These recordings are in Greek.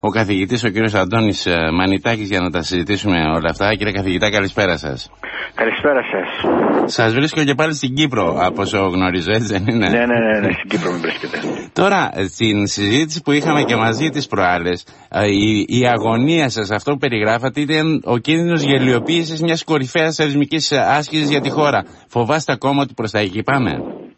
ο καθηγητής, ο κύριος Αντώνης Μανιτάκης, για να τα συζητήσουμε όλα αυτά. Κύριε καθηγητά, καλησπέρα σας. Καλησπέρα σας. Σας βρίσκω και πάλι στην Κύπρο, από όσο γνωρίζω, έτσι δεν είναι? Ναι, στην Κύπρο με βρίσκεται. Τώρα, στην συζήτηση που είχαμε και μαζί τις προάλλες, η αγωνία σας, αυτό που περιγράφατε, ήταν ο κίνδυνος γελιοποίησης μιας κορυφαίας θεσμικής άσκησης για τη χώρα. Φοβάστε ακόμα ότι προς τα εκεί πάμε?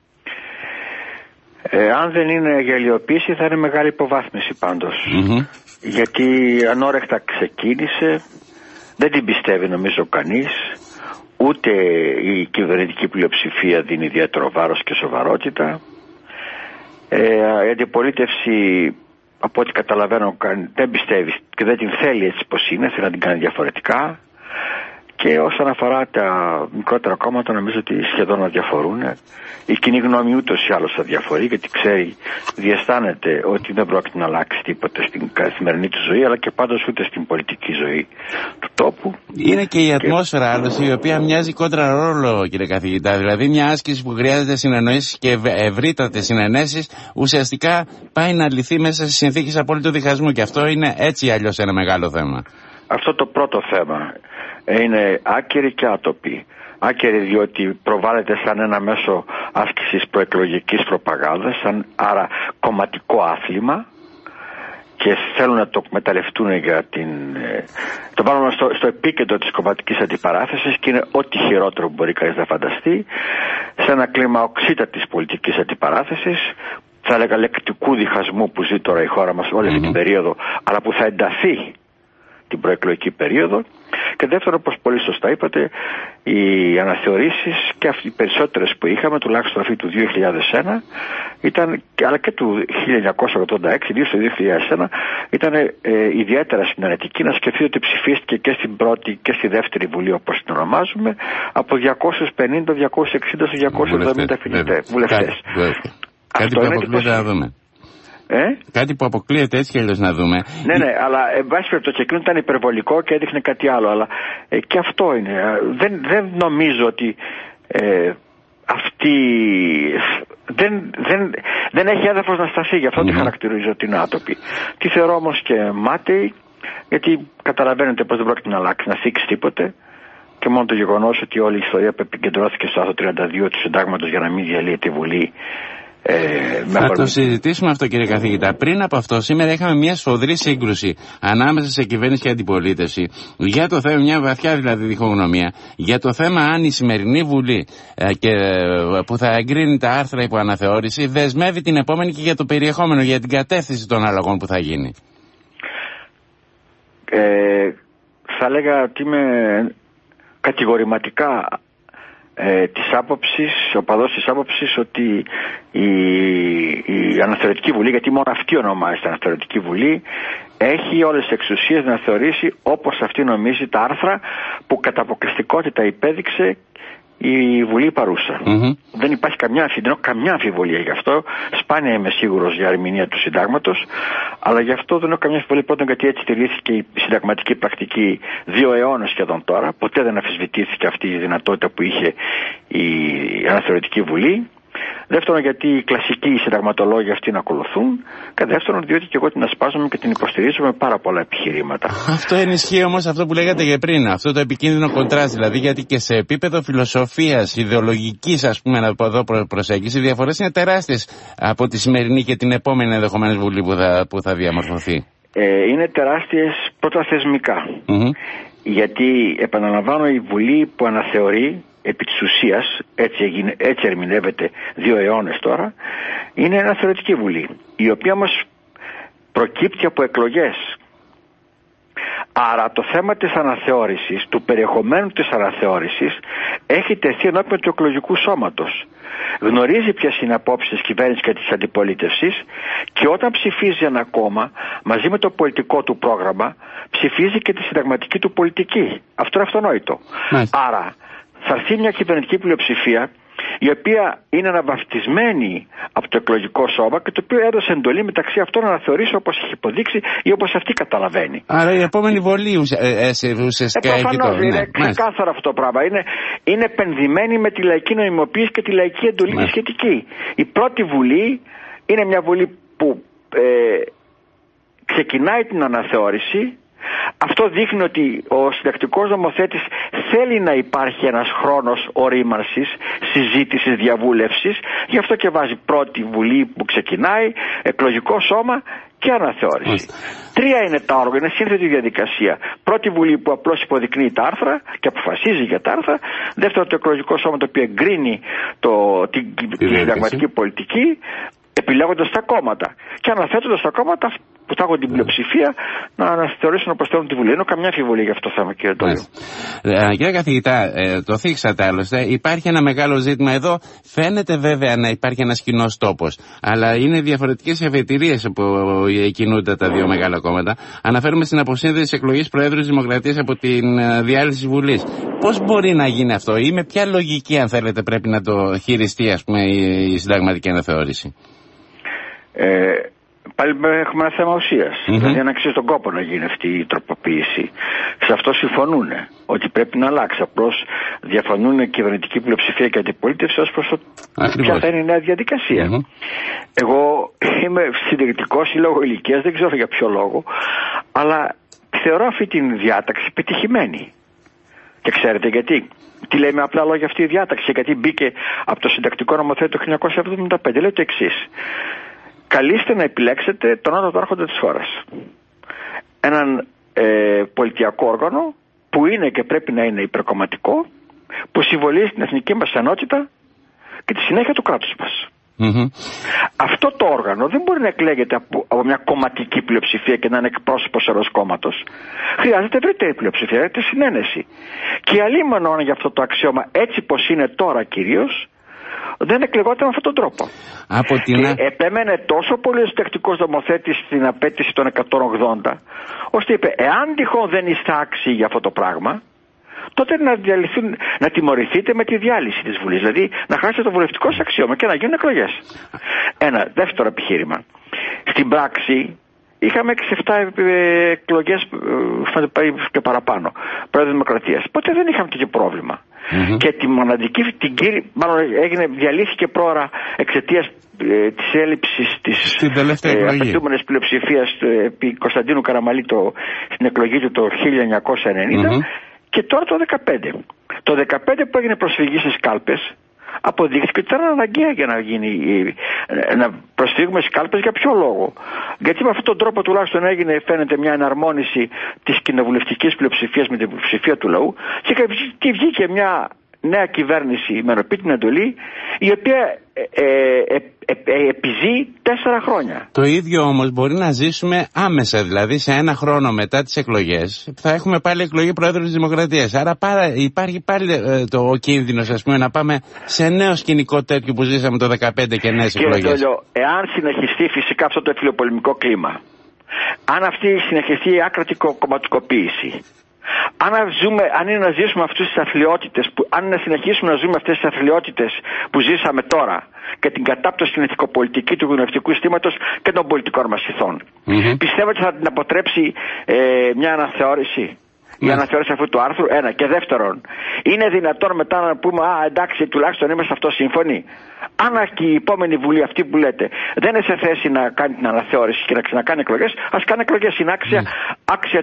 Αν δεν είναι γελιοποίηση, θα είναι μεγάλη υποβάθμιση πάντως. Γιατί ανόρεκτα ξεκίνησε, δεν την πιστεύει νομίζω κανείς, ούτε η κυβερνητική πλειοψηφία δίνει ιδιαίτερο βάρος και σοβαρότητα. Η αντιπολίτευση, από ό,τι καταλαβαίνω, δεν πιστεύει και δεν την θέλει έτσι πως είναι, θέλει να την κάνει διαφορετικά. Και όσον αφορά τα μικρότερα κόμματα, νομίζω ότι σχεδόν αδιαφορούν. Η κοινή γνώμη ούτως ή άλλως αδιαφορεί, γιατί ξέρει, διαισθάνεται ότι δεν πρόκειται να αλλάξει τίποτα στην καθημερινή του ζωή, αλλά και πάντως ούτε στην πολιτική ζωή του τόπου. Είναι και η ατμόσφαιρα άλλωστε, η οποία μοιάζει κόντρα ρόλο, κύριε καθηγητά. Δηλαδή, μια άσκηση που χρειάζεται συνεννοήσεις και ευρύτατες συνενέσεις, ουσιαστικά πάει να λυθεί μέσα σε συνθήκες απόλυτου διχασμού. Και αυτό είναι έτσι ή αλλιώς ένα μεγάλο θέμα. Αυτό το πρώτο θέμα είναι άκερη και άτοπη. Άκερη διότι προβάλλεται σαν ένα μέσο άσκησης προεκλογικής προπαγάνδας, άρα κομματικό άθλημα, και θέλουν να το εκμεταλλευτούν για το βάλουν στο επίκεντρο της κομματικής αντιπαράθεσης, και είναι ό,τι χειρότερο που μπορεί κανείς να φανταστεί, σε ένα κλίμα οξύτατης πολιτικής αντιπαράθεσης, θα έλεγα λεκτικού διχασμού που ζει τώρα η χώρα μας όλη αυτή την περίοδο, αλλά που θα ενταθεί την προεκλογική περίοδο. Και δεύτερον, όπως πολύ σωστά είπατε, οι αναθεωρήσεις, και οι περισσότερες που είχαμε, τουλάχιστον αυτή του 2001, αλλά και του 1986, ιδίως το 2001, ήταν ιδιαίτερα συνενετική. Να σκεφτείτε ότι ψηφίστηκε και στην πρώτη και στη δεύτερη βουλή, όπως την ονομάζουμε, από 250, 260 σε 270 βουλευτές. Κάτι που αποκλείεται να δούμε. Κάτι που αποκλείεται έτσι και αλλιώς να δούμε. Ναι, αλλά εν πάση περιπτώσει εκείνο ήταν υπερβολικό και έδειχνε κάτι άλλο. Αλλά και αυτό είναι. Δεν νομίζω ότι αυτή δεν έχει έδαφος να σταθεί. Γι' αυτό τη χαρακτηρίζω την άτοπη. Τη θεωρώ όμως και μάταιη, γιατί καταλαβαίνετε πως δεν πρόκειται να αλλάξει, να θίξει τίποτε. Και μόνο το γεγονός ότι όλη η ιστορία που επικεντρώθηκε στο άρθρο 32 του Συντάγματος για να μην διαλύεται η Βουλή. Θα το συζητήσουμε αυτό, κύριε καθηγητά. Πριν από αυτό, σήμερα είχαμε μια σφοδρή σύγκρουση ανάμεσα σε κυβέρνηση και αντιπολίτευση για το θέμα, μια βαθιά δηλαδή διχογνωμία, για το θέμα αν η σημερινή Βουλή που θα εγκρίνει τα άρθρα υπό αναθεώρηση δεσμεύει την επόμενη και για το περιεχόμενο, για την κατεύθυνση των αλλαγών που θα γίνει. Θα έλεγα ότι είμαι κατηγορηματικά της άποψης, οπαδός της άποψης ότι η Αναθεωρητική Βουλή, γιατί μόνο αυτή ονομάζεται Αναθεωρητική Βουλή, έχει όλες τις εξουσίες να θεωρήσει όπως αυτή νομίζει τα άρθρα που κατά αποκλειστικότητα υπέδειξε η Βουλή παρούσα. Δεν υπάρχει καμιά αμφιβολία γι' αυτό. Σπάνια είμαι σίγουρος για ερμηνεία του Συντάγματος, αλλά γι' αυτό δεν έχω καμιά αμφιβολία, πρώτον γιατί έτσι τηρήθηκε η συνταγματική πρακτική 2 αιώνες σχεδόν τώρα. Ποτέ δεν αμφισβητήθηκε αυτή η δυνατότητα που είχε η Αναθεωρητική Βουλή. Δεύτερον, γιατί οι κλασικοί συνταγματολόγοι αυτοί να ακολουθούν. Και δεύτερον, διότι και εγώ την ασπάζομαι και την υποστηρίζω με πάρα πολλά επιχειρήματα. Αυτό ενισχύει όμως αυτό που λέγατε και πριν, αυτό το επικίνδυνο κοντράστ. Δηλαδή, γιατί και σε επίπεδο φιλοσοφίας, ιδεολογικής, ας πούμε, από εδώ προσέγγιση, οι διαφορές είναι τεράστιες από τη σημερινή και την επόμενη ενδεχομένως Βουλή που θα διαμορφωθεί. Είναι τεράστιες πρώτα θεσμικά. Γιατί, επαναλαμβάνω, η Βουλή που αναθεωρεί, επί της ουσίας, έτσι ερμηνεύεται 2 αιώνες τώρα, είναι ένα Αναθεωρητική Βουλή, η οποία όμως προκύπτει από εκλογές. Άρα το θέμα της αναθεώρησης, του περιεχομένου της αναθεώρησης, έχει τεθεί ενώπιον του εκλογικού σώματος. Γνωρίζει ποιες είναι οι απόψεις της κυβέρνησης και της αντιπολίτευσης, και όταν ψηφίζει ένα κόμμα, μαζί με το πολιτικό του πρόγραμμα, ψηφίζει και τη συνταγματική του πολιτική. Αυτό είναι αυτονόητο. Άρα θα έρθει μια κυβερνητική πλειοψηφία, η οποία είναι αναβαφτισμένη από το εκλογικό σώμα και το οποίο έδωσε εντολή μεταξύ αυτών να αναθεωρήσει όπως έχει υποδείξει ή όπως αυτή καταλαβαίνει. Άρα η επόμενη Βουλή ουσιαστικά έχει τώρα. Είναι ξεκάθαρο αυτό το πράγμα. Είναι επενδυμένη με τη λαϊκή νοημοποίηση και τη λαϊκή εντολή σχετική. Η πρώτη Βουλή είναι μια Βουλή που ξεκινάει την αναθεώρηση, αυτό δείχνει ότι ο συντακτικός νομοθέτης θέλει να υπάρχει ένας χρόνος ορίμανσης, συζήτησης, διαβούλευσης. Γι' αυτό και βάζει πρώτη βουλή που ξεκινάει, εκλογικό σώμα και αναθεώρηση. 3 είναι τα όργανα, είναι σύνθετη διαδικασία. Πρώτη βουλή που απλώς υποδεικνύει τα άρθρα και αποφασίζει για τα άρθρα. Δεύτερο, το εκλογικό σώμα το οποίο εγκρίνει τη συνταγματική πολιτική, επιλέγοντας τα κόμματα και αναθέτοντας τα κόμματα που θα έχουν την πλειοψηφία να αναθεωρήσουν να προσθέτουν τη Βουλή. Είναι καμιά αμφιβολία για αυτό το θέμα, κύριε Τόλιο. Κύριε καθηγητά, το θίξατε άλλωστε. Υπάρχει ένα μεγάλο ζήτημα εδώ. Φαίνεται βέβαια να υπάρχει ένας κοινός τόπος, αλλά είναι διαφορετικές αφετηρίες που κινούνται τα δύο μεγάλα κόμματα. Αναφέρουμε στην αποσύνδεση εκλογής Προέδρου της Δημοκρατίας από την διάλυση της Βουλής. Πώς μπορεί να γίνει αυτό, ή με ποια λογική, αν θέλετε, πρέπει να το χειριστεί, ας πούμε, η συνταγματική αναθεώρηση? Πάλι έχουμε ένα θέμα ουσίας. Δηλαδή, αν αξίζει τον κόπο να γίνει αυτή η τροποποίηση. Σε αυτό συμφωνούν ότι πρέπει να αλλάξει. Απλώς διαφωνούν η κυβερνητική πλειοψηφία και αντιπολίτευση ως προς το ποια θα είναι η νέα διαδικασία. Εγώ είμαι συντηρητικός ή λόγω ηλικίας, δεν ξέρω για ποιο λόγο, αλλά θεωρώ αυτή την διάταξη πετυχημένη. Και ξέρετε γιατί? Τι λέει με απλά λόγια αυτή η διάταξη? Γιατί μπήκε από το συντακτικό νομοθέτημα το 1975. Λέει το εξής: καλείστε να επιλέξετε τον άτομο άρχοντα της χώρας. Έναν πολιτιακό όργανο που είναι και πρέπει να είναι υπερκομματικό, που συμβολίζει την εθνική μας ενότητα και τη συνέχεια του κράτους μας. Αυτό το όργανο δεν μπορεί να εκλέγεται από μια κομματική πλειοψηφία και να είναι εκπρόσωπος ενός κόμματος. Χρειάζεται ευρύτερη πλειοψηφία, χρειάζεται συνένεση. Και αλίμονο για αυτό το αξίωμα, έτσι πως είναι τώρα κυρίως, δεν εκλεγόταν με αυτόν τον τρόπο. Και επέμενε τόσο πολύ ο συντακτικός νομοθέτης στην απέτηση των 180, ώστε είπε, εάν τυχόν δεν είστε άξιοι για αυτό το πράγμα, τότε να τιμωρηθείτε με τη διάλυση της Βουλής. Δηλαδή να χάσετε το βουλευτικό σας αξίωμα και να γίνουν εκλογές. Ένα δεύτερο επιχείρημα. Στην πράξη είχαμε 6-7 εκλογές και παραπάνω Πρόεδρο Δημοκρατίας. Ποτέ δεν είχαμε τέτοιο πρόβλημα. Και τη μοναδική, διαλύθηκε πρόωρα εξαιτίας της έλλειψης της απαιτούμενης πλειοψηφίας επί Κωνσταντίνου Καραμαλή στην εκλογή του το 1990. Και τώρα το 2015. Το 2015 που έγινε προσφυγή στις κάλπες, αποδείχθηκε ότι ήταν αναγκαία για να προσφύγουμε στις κάλπες. Για ποιο λόγο? Γιατί με αυτόν τον τρόπο τουλάχιστον φαίνεται μια εναρμόνιση της κοινοβουλευτικής πλειοψηφίας με την πλειοψηφία του λαού και βγήκε μια νέα κυβέρνηση με την εντολή, η οποία επιζεί 4 χρόνια. Το ίδιο όμως μπορεί να ζήσουμε άμεσα, δηλαδή σε 1 χρόνο μετά τις εκλογές θα έχουμε πάλι εκλογή Προέδρου της Δημοκρατίας. Άρα υπάρχει πάλι το κίνδυνος, ας πούμε, να πάμε σε νέο σκηνικό τέτοιο που ζήσαμε το 2015 και νέες εκλογές. Κύριε Τόλιο, εάν συνεχιστεί φυσικά αυτό το φιλοπολεμικό κλίμα, αν αυτή συνεχιστεί η άκρατη κομματικοποίηση, αν είναι να ζήσουμε αυτές τις αθλιότητες, αν είναι να συνεχίσουμε να ζούμε αυτές τις αθλιότητες που ζήσαμε τώρα και την κατάπτωση στην ηθικοπολιτική του κοινοβουλευτικού συστήματος και των πολιτικών μας ηθών, πιστεύω ότι θα την αποτρέψει μια αναθεώρηση? Η αναθεώρηση αυτού του άρθρου, ένα. Και δεύτερον, είναι δυνατόν μετά να πούμε, εντάξει, τουλάχιστον είμαστε αυτό σύμφωνοι? Αν και η επόμενη Βουλή, αυτή που λέτε, δεν είναι σε θέση να κάνει την αναθεώρηση και να ξανακάνει εκλογές, ας κάνει εκλογές. Είναι άξια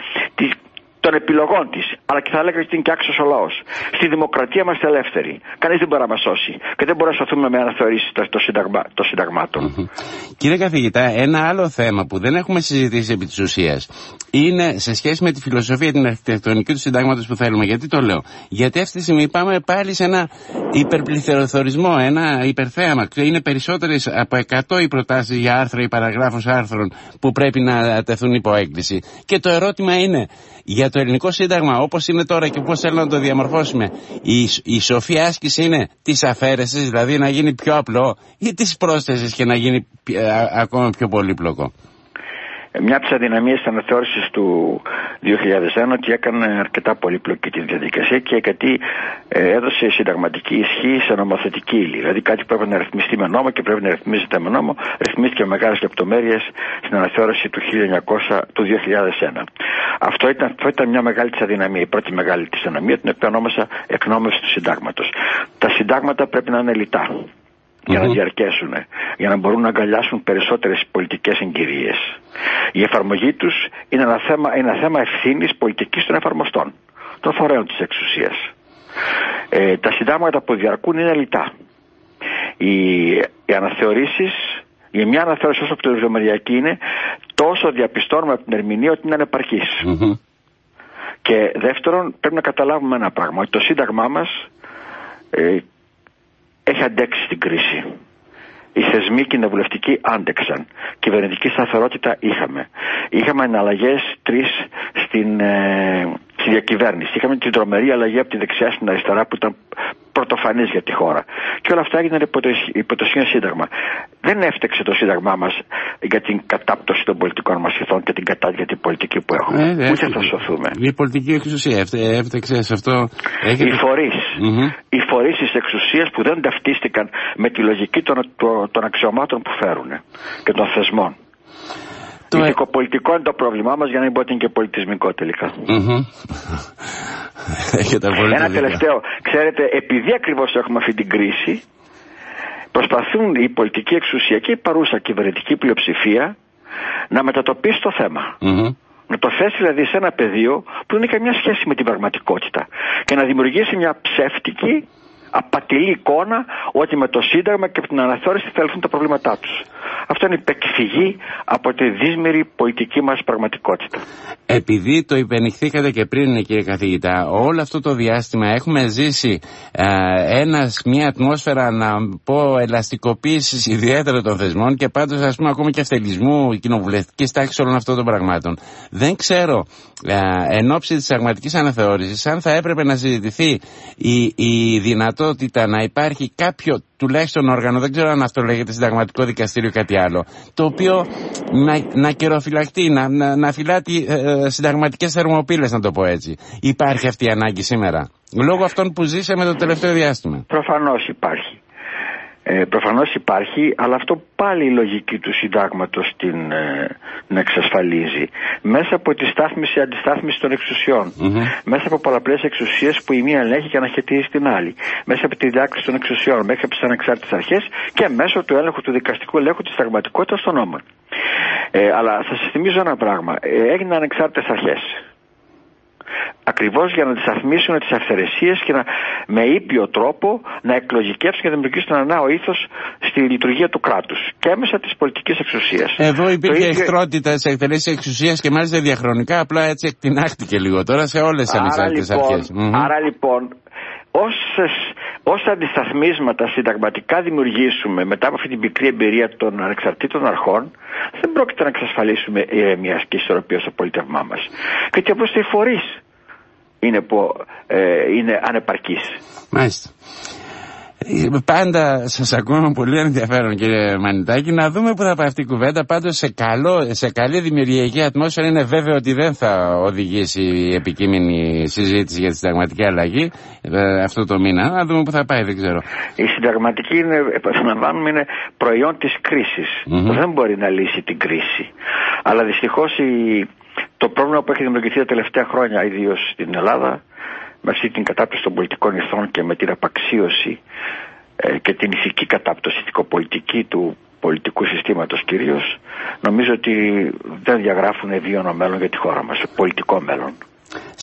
των επιλογών της, αλλά και θα έλεγα ότι είναι και άξιος ο λαός. Στη δημοκρατία είμαστε ελεύθεροι. Κανείς δεν μπορεί να μας σώσει και δεν μπορούμε να σωθούμε με αναθεωρήσεις των συνταγμάτων. Κύριε καθηγητά, ένα άλλο θέμα που δεν έχουμε συζητήσει επί της ουσίας είναι σε σχέση με τη φιλοσοφία, την αρχιτεκτονική του συντάγματος που θέλουμε. Γιατί το λέω? Γιατί αυτή τη στιγμή πάμε πάλι σε ένα υπερπληθωρισμό, ένα υπερθέαμα. Είναι περισσότερες από 100 οι προτάσεις για άρθρα ή παραγράφους άρθρων που πρέπει να τεθούν υπό έγκριση. Και το ερώτημα είναι, για το ελληνικό σύνταγμα όπως είναι τώρα και πώς θέλουμε να το διαμορφώσουμε, η σοφή άσκηση είναι της αφαίρεσης, δηλαδή να γίνει πιο απλό, ή της πρόσθεσης και να γίνει ακόμα πιο πολύπλοκο? Μια από τις αδυναμίες της αναθεώρησης του 2001 ότι έκανε αρκετά πολύπλοκη τη διαδικασία και γιατί έδωσε συνταγματική ισχύ σε νομοθετική ύλη. Δηλαδή κάτι που πρέπει να ρυθμιστεί με νόμο και πρέπει να ρυθμίζεται με νόμο, ρυθμίστηκε με μεγάλες λεπτομέρειες στην αναθεώρηση του 2001. Αυτό ήταν μια μεγάλη της αδυναμία, η πρώτη μεγάλη της αδυναμία, την οποία ονόμασα εκνόμευση του συντάγματος. Τα συντάγματα πρέπει να είναι λιτά. για να διαρκέσουν, για να μπορούν να αγκαλιάσουν περισσότερες πολιτικές συγκυρίες. Η εφαρμογή τους είναι ένα θέμα ευθύνης πολιτικής των εφαρμοστών, των φορέων της εξουσίας. Τα συντάγματα που διαρκούν είναι λιτά. Οι αναθεωρήσεις, η μια αναθεώρηση όσο πληροφοριακή είναι, τόσο διαπιστώνουμε από την ερμηνεία ότι είναι ανεπαρκής. Και δεύτερον, πρέπει να καταλάβουμε ένα πράγμα, ότι το Σύνταγμά μας έχει αντέξει στην κρίση. Οι θεσμοί κοινοβουλευτικοί άντεξαν. Κυβερνητική σταθερότητα είχαμε. Είχαμε εναλλαγές 3 στη διακυβέρνηση. Είχαμε την τρομερή αλλαγή από τη δεξιά στην αριστερά που ήταν πρωτοφανής για τη χώρα. Και όλα αυτά έγιναν υπό το Σχήμα Σύνταγμα. Δεν έφταξε το Σύνταγμά μας για την κατάπτωση των πολιτικών μας ηθών και την κατάδια την πολιτική που έχουμε. Ούτε θα σωθούμε. Η πολιτική εξουσία έφταξε σε αυτό. Οι φορείς της εξουσίας που δεν ταυτίστηκαν με τη λογική των αξιωμάτων που φέρουν και των θεσμών. Ηθικοπολιτικό είναι το πρόβλημά μας, για να μην πω ότι είναι και πολιτισμικό τελικά. Ένα τελευταίο. Ξέρετε, επειδή ακριβώς έχουμε αυτή την κρίση, προσπαθούν η πολιτική εξουσία και η παρούσα κυβερνητική πλειοψηφία να μετατοπίσει το θέμα. Να το θέσει δηλαδή σε ένα πεδίο που δεν έχει καμιά σχέση με την πραγματικότητα και να δημιουργήσει μια ψεύτικη, απατηλή εικόνα ότι με το Σύνταγμα και από την αναθεώρηση θα λυθούν τα προβλήματά τους. Αυτό είναι υπεκφυγή από τη δύσμερη πολιτική μας πραγματικότητα. Επειδή το υπενηχθήκατε και πριν, κύριε καθηγητά, όλο αυτό το διάστημα έχουμε ζήσει μια ατμόσφαιρα, να πω, ελαστικοποίησης ιδιαίτερα των θεσμών και πάντως, ας πούμε, ακόμα και αυτελισμού κοινοβουλευτικής τάξης όλων αυτών των πραγμάτων. Δεν ξέρω, εν ώψη της συνταγματικής αναθεώρησης, αν θα έπρεπε να συζητηθεί η δυνατότητα να υπάρχει κάποιο τουλάχιστον όργανο, δεν ξέρω αν αυτό λέγεται συνταγματικό δικαστήριο ή κάτι άλλο, το οποίο να καιροφυλακτεί, να φυλάτει συνταγματικές θερμοπύλες, να το πω έτσι. Υπάρχει αυτή η ανάγκη σήμερα, λόγω αυτών που ζήσαμε το τελευταίο διάστημα? Προφανώς υπάρχει. Προφανώς υπάρχει, αλλά αυτό πάλι η λογική του συντάγματος την εξασφαλίζει. Μέσα από τη στάθμιση-αντιστάθμιση των εξουσιών. Μέσα από πολλαπλές εξουσίες που η μία ελέγχει και αναχαιτίζει την άλλη. Μέσα από τη διάκριση των εξουσιών, μέχρι από τις ανεξάρτητες αρχές και μέσω του έλεγχου του δικαστικού ελέγχου της συνταγματικότητας των νόμων. Αλλά θα σας θυμίζω ένα πράγμα. Έγιναν ανεξάρτητες αρχές. Ακριβώς για να αντισταθμίσουν τις αυθαιρεσίες και με ήπιο τρόπο να εκλογικεύσουν και να δημιουργήσουν ένα νέο ήθος στη λειτουργία του κράτους και έμεσα της πολιτικής εξουσίας. Εδώ υπήρχε εχθρότητα της εκτελέσης εξουσίας και μάλιστα διαχρονικά, απλά έτσι εκτινάχτηκε λίγο τώρα σε όλες τις ανεξάρτητες αρχές. Άρα λοιπόν, όσα αντισταθμίσματα συνταγματικά δημιουργήσουμε μετά από αυτή την πικρή εμπειρία των ανεξαρτήτων αρχών, δεν πρόκειται να εξασφαλίσουμε ηρεμία και ισορροπία στο πολίτευμά μας. Γιατί απλώς οι φορείς είναι ανεπαρκείς. Μάλιστα. Πάντα σας ακούω με πολύ ενδιαφέρον, κύριε Μανιτάκη. Να δούμε πού θα πάει αυτή η κουβέντα. Πάντως σε καλή δημιουργιακή ατμόσφαιρα είναι βέβαιο ότι δεν θα οδηγήσει η επικείμενη συζήτηση για τη συνταγματική αλλαγή αυτό το μήνα. Να δούμε πού θα πάει, δεν ξέρω. Η συνταγματική είναι προϊόν της κρίσης. Δεν μπορεί να λύσει την κρίση. Αλλά δυστυχώς το πρόβλημα που έχει δημιουργηθεί τα τελευταία χρόνια, ιδίως στην Ελλάδα, με αυτή την κατάπτωση των πολιτικών ηθών και με την απαξίωση και την ηθική κατάπτωση, ηθικοπολιτική του πολιτικού συστήματος κυρίως, νομίζω ότι δεν διαγράφουν βίωνο μέλλον για τη χώρα μας, πολιτικό μέλλον.